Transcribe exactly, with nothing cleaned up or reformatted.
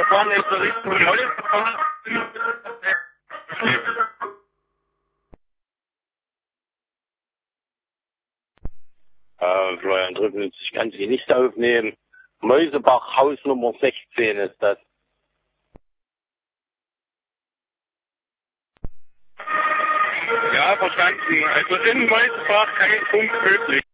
fahren jetzt Richtung Neues gefahren. Äh, Florian Drüppel, ich kann Sie nicht aufnehmen. Mäusebach, Haus Nummer sechzehn ist das. Ja, verstanden. Also in Mäusebach kein Punkt möglich.